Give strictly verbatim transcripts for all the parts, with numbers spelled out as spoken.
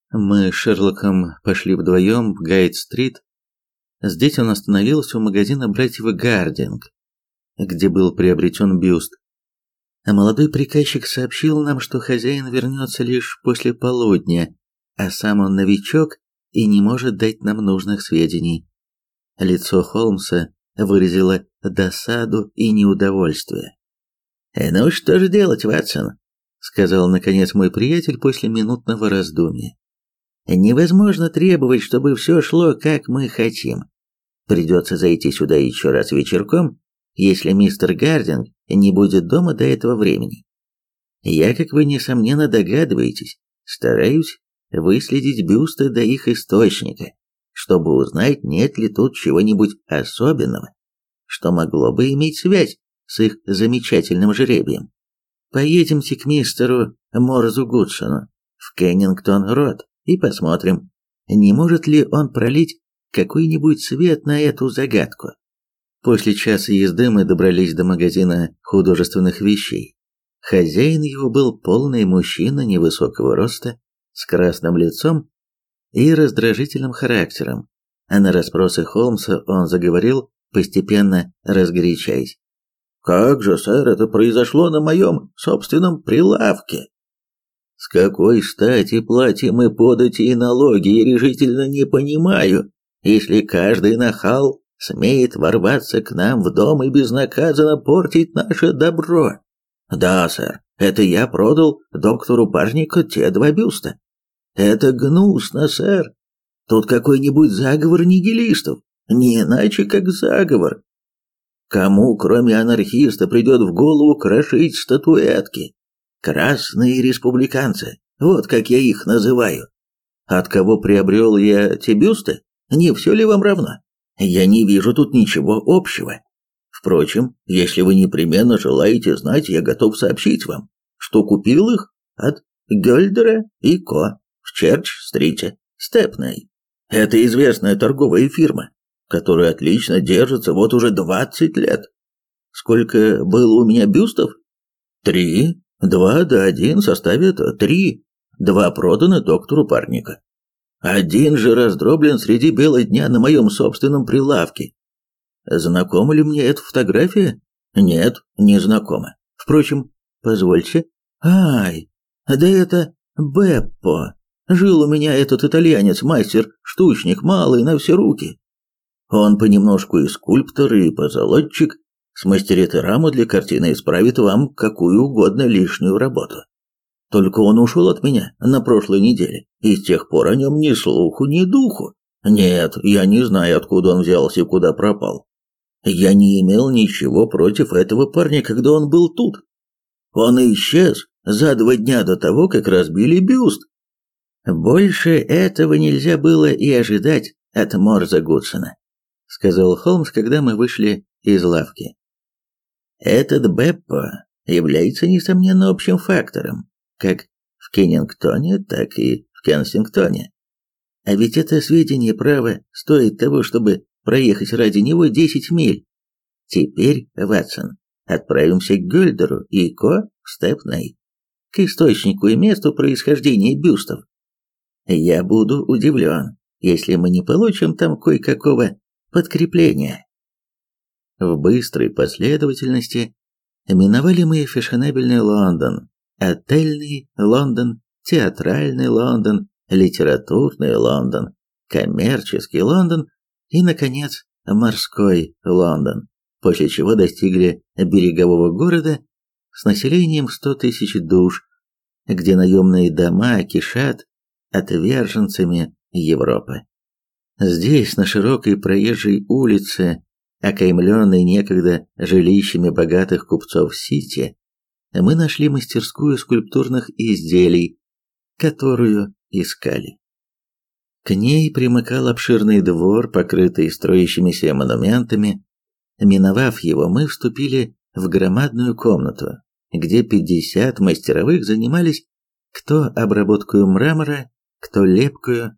Мы с Шерлоком пошли вдвоем в Гайд-стрит. Здесь он остановился у магазина братьев Гардинг, где был приобретен бюст. А молодой приказчик сообщил нам, что хозяин вернется лишь после полудня, а сам он новичок и не может дать нам нужных сведений. Лицо Холмса выразило досаду и неудовольствие. «Ну что же делать, Ватсон?» — сказал наконец мой приятель после минутного раздумья. «Невозможно требовать, чтобы все шло, как мы хотим. Придется зайти сюда еще раз вечерком, если мистер Гардинг не будет дома до этого времени. Я, как вы несомненно догадываетесь, стараюсь выследить бюсты до их источника, чтобы узнать, нет ли тут чего-нибудь особенного, что могло бы иметь связь с их замечательным жребием. Поедемте к мистеру Морзу Гудсону в Кеннингтон-Род и посмотрим, не может ли он пролить какой-нибудь свет на эту загадку». После часа езды мы добрались до магазина художественных вещей. Хозяин его был полный мужчина невысокого роста, с красным лицом и раздражительным характером, а на расспросы Холмса он заговорил, постепенно разгорячаясь. «Как же, сэр, это произошло на моем собственном прилавке? С какой стати платим мы подати и налоги, я решительно не понимаю, если каждый нахал смеет ворваться к нам в дом и безнаказанно портить наше добро. Да, сэр, это я продал доктору Парнику те два бюста. Это гнусно, сэр. Тут какой-нибудь заговор нигилистов, не иначе как заговор. Кому, кроме анархиста, придет в голову крошить статуэтки? Красные республиканцы, вот как я их называю. От кого приобрел я те бюсты? Не все ли вам равно? Я не вижу тут ничего общего. Впрочем, если вы непременно желаете знать, я готов сообщить вам, что купил их от Гёльдера и Ко в Черч-стрите, Степней. Это известная торговая фирма, которая отлично держится вот уже двадцать лет. Сколько было у меня бюстов? Три. Два да один составят три. Два проданы доктору Парника. Один же раздроблен среди бела дня на моем собственном прилавке. Знакома ли мне эта фотография? Нет, не знакома. Впрочем, позвольте. Ай, да это Беппо. Жил у меня этот итальянец, мастер-штучник, малый на все руки. Он понемножку и скульптор, и позолотчик, смастерит и раму для картины и справит вам какую угодно лишнюю работу. Только он ушел от меня на прошлой неделе, и с тех пор о нем ни слуху, ни духу. Нет, я не знаю, откуда он взялся и куда пропал. Я не имел ничего против этого парня, когда он был тут. Он исчез за два дня до того, как разбили бюст. Больше этого нельзя было и ожидать от Морза Гудсона, сказал Холмс, когда мы вышли из лавки. Этот Беппо является, несомненно, общим фактором, как в Кеннингтоне, так и в Кенсингтоне. А ведь это сведение, право, стоит того, чтобы проехать ради него десять миль. Теперь, Ватсон, отправимся к Гёльдеру и Ко в Степней, к источнику и месту происхождения бюстов. Я буду удивлен, если мы не получим там кое-какого подкрепления. В быстрой последовательности миновали мы фешенебельный Лондон, отельный Лондон, театральный Лондон, литературный Лондон, коммерческий Лондон и, наконец, морской Лондон, после чего достигли берегового города с населением сто тысяч душ, где наемные дома кишат отверженцами Европы. Здесь, на широкой проезжей улице, окаймленной некогда жилищами богатых купцов Сити, мы нашли мастерскую скульптурных изделий, которую искали. К ней примыкал обширный двор, покрытый строящимися монументами. Миновав его, мы вступили в громадную комнату, где пятьдесят мастеровых занимались кто обработкой мрамора, кто лепкою.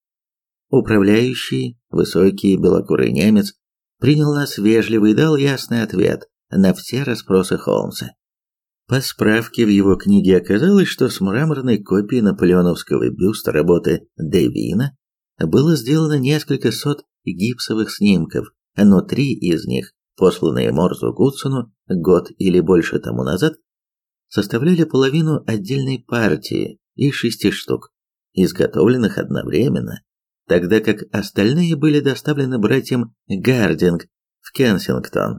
Управляющий, высокий белокурый немец, принял нас вежливо и дал ясный ответ на все расспросы Холмса. По справке в его книге оказалось, что с мраморной копией наполеоновского бюста работы Девина было сделано несколько сот гипсовых снимков, но три из них, посланные Морзу Гудсону год или больше тому назад, составляли половину отдельной партии из шести штук, изготовленных одновременно, тогда как остальные были доставлены братьям Гардинг в Кенсингтон.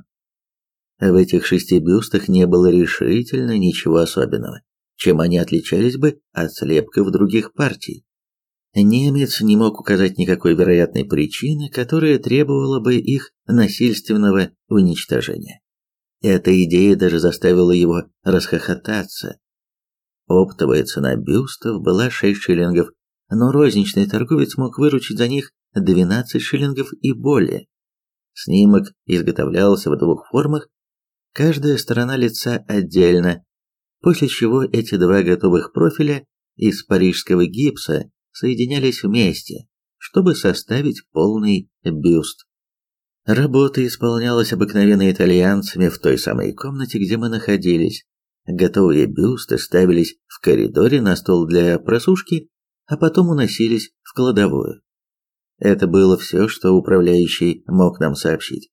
В этих шести бюстах не было решительно ничего особенного, чем они отличались бы от слепков других партий. Немец не мог указать никакой вероятной причины, которая требовала бы их насильственного уничтожения. Эта идея даже заставила его расхохотаться. Оптовая цена бюстов была шесть шиллингов, но розничный торговец мог выручить за них двенадцать шиллингов и более. Снимок изготовлялся в двух формах, каждая сторона лица отдельно, после чего эти два готовых профиля из парижского гипса соединялись вместе, чтобы составить полный бюст. Работа исполнялась обыкновенно итальянцами в той самой комнате, где мы находились. Готовые бюсты ставились в коридоре на стол для просушки, а потом уносились в кладовую. Это было все, что управляющий мог нам сообщить.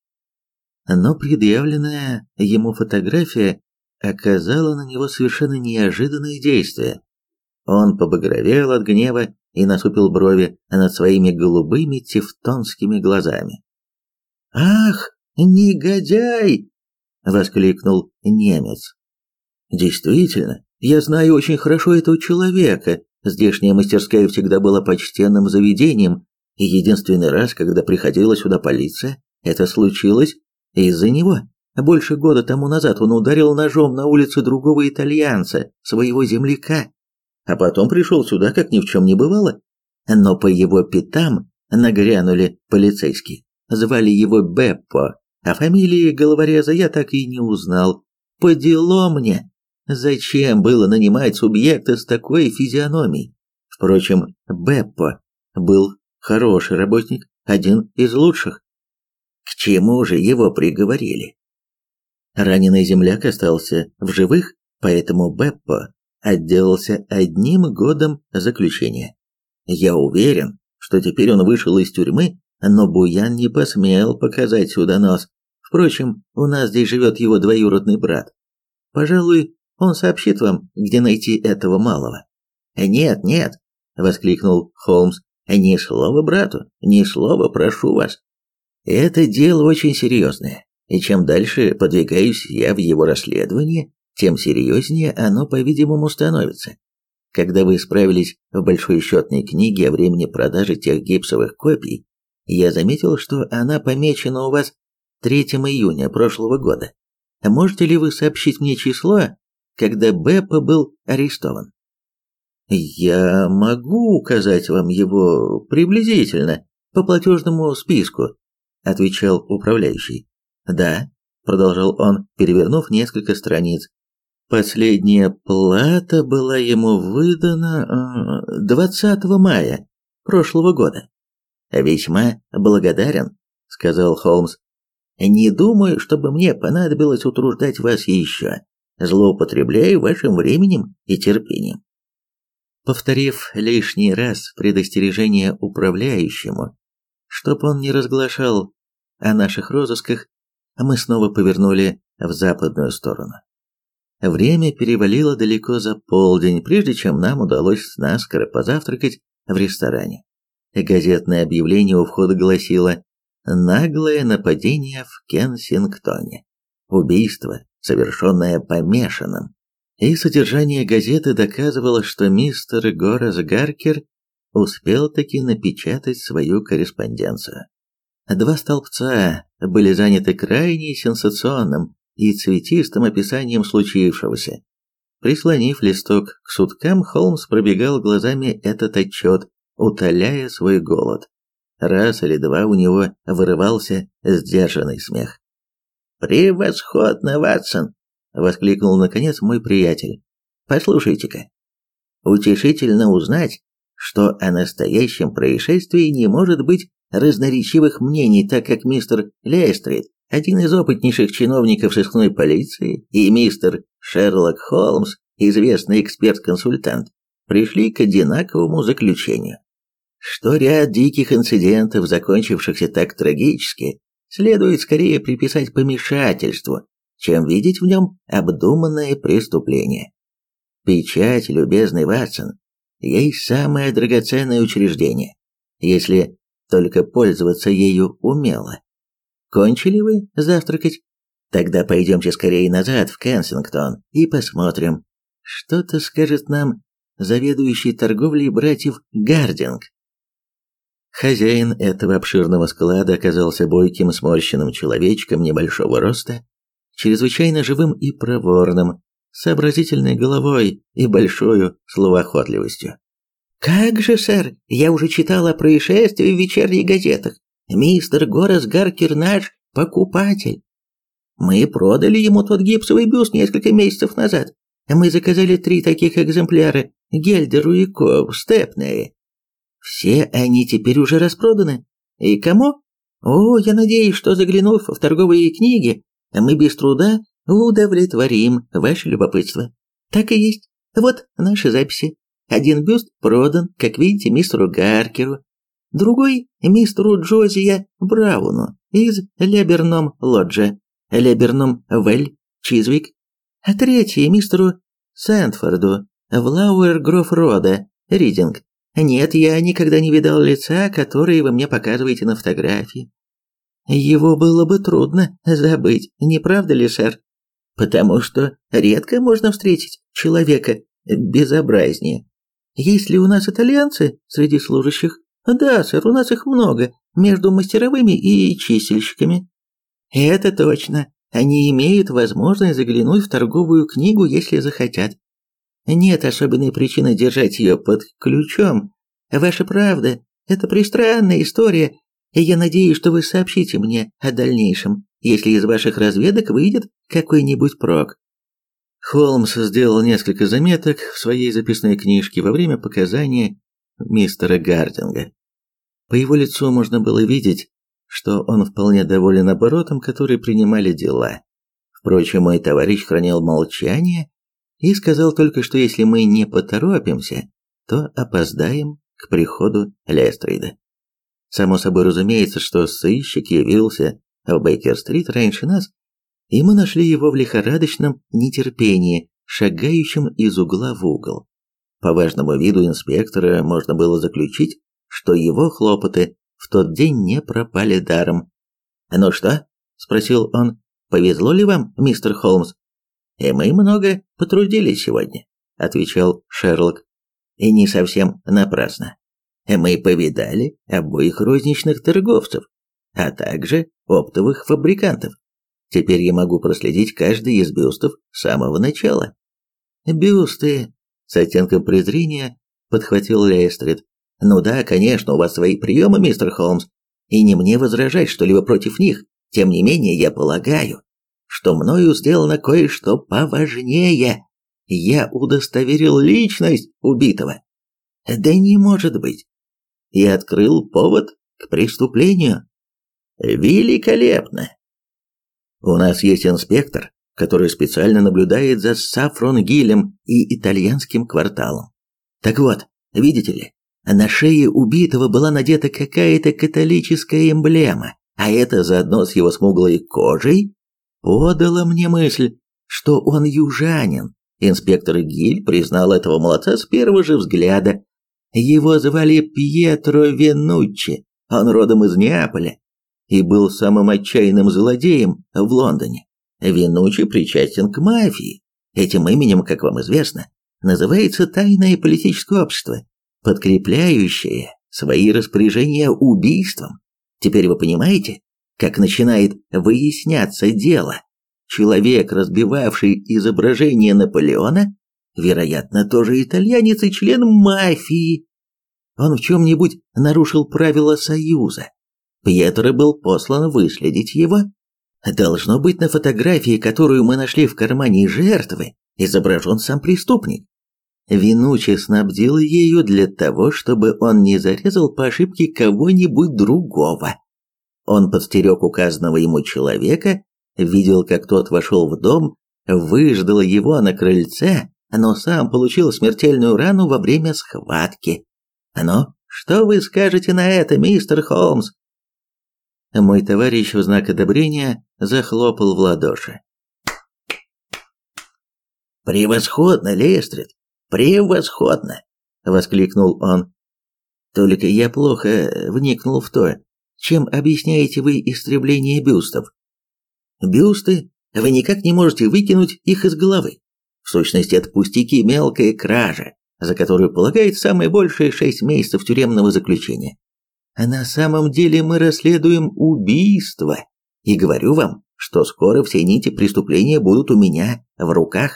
Но предъявленная ему фотография оказала на него совершенно неожиданное действие. Он побагровел от гнева и насупил брови над своими голубыми тевтонскими глазами. «Ах, негодяй!» — воскликнул немец. «Действительно, я знаю очень хорошо этого человека. Здешняя мастерская всегда была почтенным заведением, и единственный раз, когда приходила сюда полиция, это случилось из-за него. Больше года тому назад он ударил ножом на улице другого итальянца, своего земляка, а потом пришел сюда, как ни в чем не бывало. Но по его пятам нагрянули полицейские. Звали его Беппо, а фамилии головореза я так и не узнал. По делу мне. Зачем было нанимать субъекта с такой физиономией? Впрочем, Беппо был хороший работник, один из лучших. К чему же его приговорили? Раненый земляк остался в живых, поэтому Беппо отделался одним годом заключения. Я уверен, что теперь он вышел из тюрьмы, но Буян не посмел показать сюда нос. Впрочем, у нас здесь живет его двоюродный брат. Пожалуй, он сообщит вам, где найти этого малого. «Нет, нет», — воскликнул Холмс, — «ни слова брату, ни слова, прошу вас. Это дело очень серьезное, и чем дальше подвигаюсь я в его расследовании, тем серьезнее оно, по-видимому, становится. Когда вы справились в большой счетной книге о времени продажи тех гипсовых копий, я заметил, что она помечена у вас третьего июня прошлого года. Можете ли вы сообщить мне число, когда Беппо был арестован?» «Я могу указать вам его приблизительно, по платежному списку», — отвечал управляющий. «Да», — продолжал он, перевернув несколько страниц. «Последняя плата была ему выдана двадцатого мая прошлого года». «Весьма благодарен», — сказал Холмс. «Не думаю, чтобы мне понадобилось утруждать вас еще. Злоупотребляю вашим временем и терпением». Повторив лишний раз предостережение управляющему, чтоб он не разглашал о наших розысках, мы снова повернули в западную сторону. Время перевалило далеко за полдень, прежде чем нам удалось наскоро позавтракать в ресторане. Газетное объявление у входа гласило: «Наглое нападение в Кенсингтоне. Убийство, совершенное помешанным». И содержание газеты доказывало, что мистер Горас Гаркер успел таки напечатать свою корреспонденцию. Два столбца были заняты крайне сенсационным и цветистым описанием случившегося. Прислонив листок к суткам, Холмс пробегал глазами этот отчет, утоляя свой голод. Раз или два у него вырывался сдержанный смех. «Превосходно, Ватсон!» — воскликнул наконец мой приятель. «Послушайте-ка, утешительно узнать, что о настоящем происшествии не может быть разноречивых мнений, так как мистер Лейстрид один из опытнейших чиновников сыскной полиции, и мистер Шерлок Холмс, известный эксперт-консультант, пришли к одинаковому заключению, что ряд диких инцидентов, закончившихся так трагически, следует скорее приписать помешательству, чем видеть в нем обдуманное преступление. Печать, любезный Ватсон, есть самое драгоценное учреждение, если только пользоваться ею умело. Кончили вы завтракать? Тогда пойдемте скорее назад в Кенсингтон и посмотрим, что-то скажет нам заведующий торговлей братьев Гардинг. Хозяин этого обширного склада оказался бойким сморщенным человечком небольшого роста, чрезвычайно живым и проворным, сообразительной головой и большой словоохотливостью. «Как же, сэр, я уже читал о происшествии в вечерних газетах. Мистер Горас Гаркер наш покупатель. Мы продали ему тот гипсовый бюст несколько месяцев назад. Мы заказали три таких экземпляра Гельдеру и Ко в Степнее. Все они теперь уже распроданы. И кому? О, я надеюсь, что, заглянув в торговые книги, мы без труда удовлетворим ваше любопытство. Так и есть. Вот наши записи. Один бюст продан, как видите, мистеру Гаркеру, другой – мистеру Джозия Брауну из Леберном Лоджа, Леберном Вель, Чизвик, а третий – мистеру Сэндфорду в Лауэр-Гроф-Рода, Ридинг. Нет, я никогда не видал лица, которое вы мне показываете на фотографии. Его было бы трудно забыть, не правда ли, сэр? Потому что редко можно встретить человека безобразнее. Есть ли у нас итальянцы среди служащих? Да, сэр, у нас их много, между мастеровыми и чистильщиками. Это точно. Они имеют возможность заглянуть в торговую книгу, если захотят. Нет особенной причины держать ее под ключом. Ваша правда, это пристранная история, и я надеюсь, что вы сообщите мне о дальнейшем, если из ваших разведок выйдет какой-нибудь прок. Холмс сделал несколько заметок в своей записной книжке во время показания мистера Гардинга. По его лицу можно было видеть, что он вполне доволен оборотом, который принимали дела. Впрочем, мой товарищ хранил молчание и сказал только, что если мы не поторопимся, то опоздаем к приходу Лестрида. Само собой разумеется, что сыщик явился в Бейкер-стрит раньше нас, и мы нашли его в лихорадочном нетерпении, шагающем из угла в угол. По важному виду инспектора можно было заключить, что его хлопоты в тот день не пропали даром. «Ну что?» – спросил он. «Повезло ли вам, мистер Холмс?» «И мы много потрудились сегодня», – отвечал Шерлок. «И не совсем напрасно. Мы повидали обоих розничных торговцев, а также оптовых фабрикантов. Теперь я могу проследить каждый из бюстов с самого начала». «Бюсты!» – с оттенком презрения подхватил Лейстрид. «Ну да, конечно, у вас свои приемы, мистер Холмс, и не мне возражать что-либо против них. Тем не менее, я полагаю, что мною сделано кое-что поважнее. Я удостоверил личность убитого». «Да не может быть!» «И открыл повод к преступлению». «Великолепно!» «У нас есть инспектор, который специально наблюдает за Саффрон-Гиллем и итальянским кварталом. Так вот, видите ли, на шее убитого была надета какая-то католическая эмблема, а это заодно с его смуглой кожей подало мне мысль, что он южанин. Инспектор Гиль признал этого молодца с первого же взгляда. Его звали Пьетро Венуччи, он родом из Неаполя и был самым отчаянным злодеем в Лондоне. Венуччи причастен к мафии. Этим именем, как вам известно, называется тайное политическое общество, подкрепляющее свои распоряжения убийством. Теперь вы понимаете, как начинает выясняться дело. Человек, разбивавший изображение Наполеона, вероятно, тоже итальянец и член мафии. Он в чем-нибудь нарушил правила Союза. Пьетро был послан выследить его. Должно быть, на фотографии, которую мы нашли в кармане жертвы, изображен сам преступник. Венуччи снабдил ею для того, чтобы он не зарезал по ошибке кого-нибудь другого. Он подстерег указанного ему человека, видел, как тот вошел в дом, выждал его на крыльце, но сам получил смертельную рану во время схватки. Ну, что вы скажете на это, мистер Холмс? Мой товарищ в знак одобрения захлопал в ладоши. «Превосходно, Лестрид, превосходно!» — воскликнул он. «Только я плохо вникнул в то, чем объясняете вы истребление бюстов. Бюсты? Вы никак не можете выкинуть их из головы. В сущности, это пустяки, мелкая кража, за которую полагает самое большее шесть месяцев тюремного заключения. А на самом деле мы расследуем убийство. И говорю вам, что скоро все нити преступления будут у меня в руках.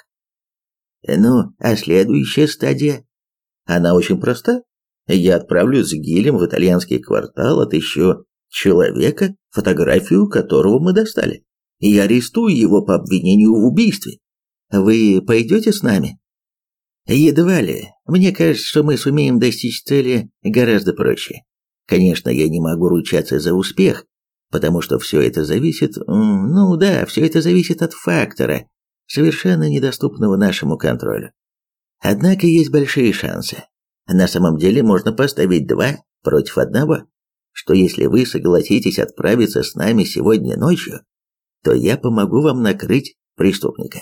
Ну, а следующая стадия? Она очень проста. Я отправлюсь с Гилем в итальянский квартал, отыщу человека, фотографию которого мы достали, и арестую его по обвинению в убийстве. Вы пойдете с нами? Едва ли. Мне кажется, что мы сумеем достичь цели гораздо проще. Конечно, я не могу ручаться за успех, потому что все это зависит... Ну да, все это зависит от фактора, совершенно недоступного нашему контролю. Однако есть большие шансы. На самом деле можно поставить два против одного, что если вы согласитесь отправиться с нами сегодня ночью, то я помогу вам накрыть преступника.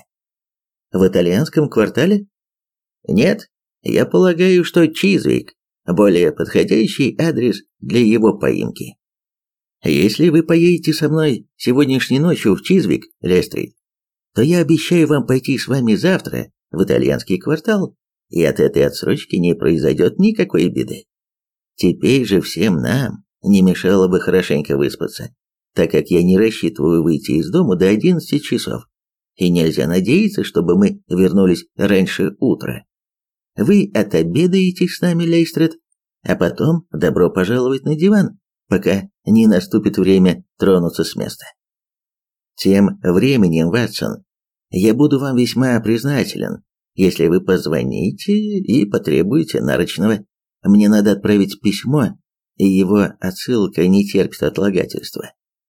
В итальянском квартале? Нет, я полагаю, что Чизвик – более подходящий адрес для его поимки. Если вы поедете со мной сегодняшней ночью в Чизвик, Лестрид, то я обещаю вам пойти с вами завтра в итальянский квартал, и от этой отсрочки не произойдет никакой беды. Теперь же всем нам не мешало бы хорошенько выспаться, так как я не рассчитываю выйти из дома до одиннадцати часов, и нельзя надеяться, чтобы мы вернулись раньше утра. Вы отобедаете с нами, Лейстрид, а потом добро пожаловать на диван, пока не наступит время тронуться с места. Тем временем, Ватсон, я буду вам весьма признателен, если вы позвоните и потребуете нарочного. Мне надо отправить письмо, и его отсылка не терпит отлагательства.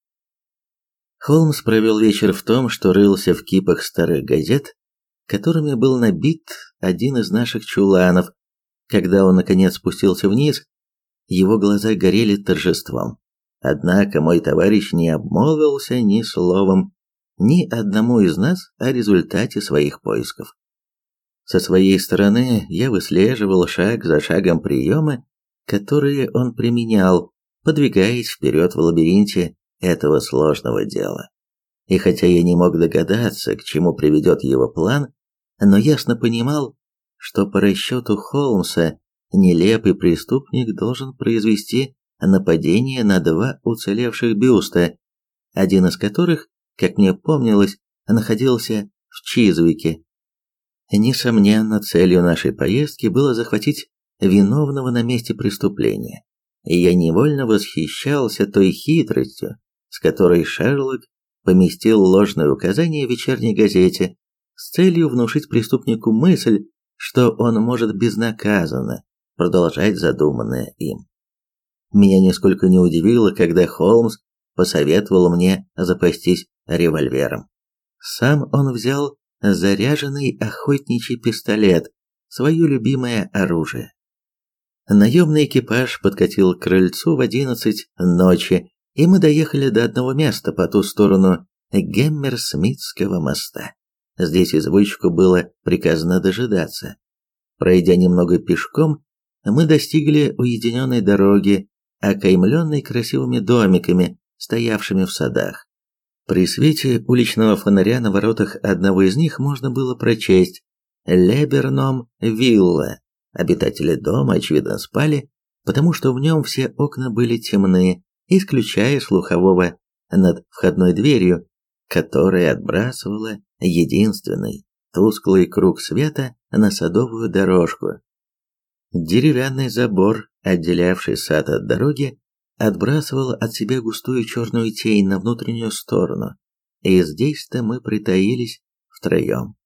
Холмс провел вечер в том, что рылся в кипах старых газет, которыми был набит один из наших чуланов. Когда он наконец спустился вниз, его глаза горели торжеством. Однако мой товарищ не обмолвился ни словом ни одному из нас о результате своих поисков. Со своей стороны я выслеживал шаг за шагом приемы, которые он применял, подвигаясь вперед в лабиринте этого сложного дела. И хотя я не мог догадаться, к чему приведет его план, но ясно понимал, что по расчету Холмса нелепый преступник должен произвести нападение на два уцелевших бюста, один из которых, как мне помнилось, находился в Чизвике. Несомненно, целью нашей поездки было захватить виновного на месте преступления, и я невольно восхищался той хитростью, с которой Шерлок поместил ложное указание в вечерней газете с целью внушить преступнику мысль, что он может безнаказанно продолжать задуманное им. Меня нисколько не удивило, когда Холмс посоветовал мне запастись револьвером. Сам он взял заряженный охотничий пистолет, свое любимое оружие. Наемный экипаж подкатил к крыльцу в одиннадцать ночи, и мы доехали до одного места по ту сторону Гэммерсмитского моста. Здесь извозчику было приказано дожидаться. Пройдя немного пешком, мы достигли уединенной дороги, окаймленной красивыми домиками, стоявшими в садах. При свете уличного фонаря на воротах одного из них можно было прочесть «Леберном вилла». Обитатели дома, очевидно, спали, потому что в нем все окна были темны, исключая слухового над входной дверью, которая отбрасывала единственный тусклый круг света на садовую дорожку. Деревянный забор, отделявший сад от дороги, отбрасывал от себя густую черную тень на внутреннюю сторону, и здесь-то мы притаились втроем.